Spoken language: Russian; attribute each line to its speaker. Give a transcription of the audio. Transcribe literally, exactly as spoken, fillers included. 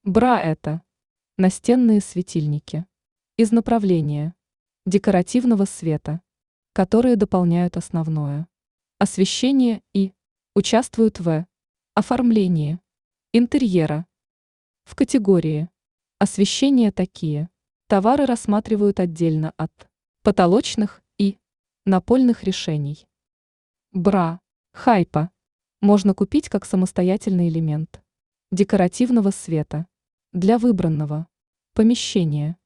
Speaker 1: Бра– это настенные светильники из направления декоративного света, которые дополняют основное освещение и участвуют в оформлении интерьера. В категории освещения такие товары рассматривают отдельно от потолочных и напольных решений. Бра, хайпа можно купить как самостоятельный элемент декоративного света для выбранного помещения.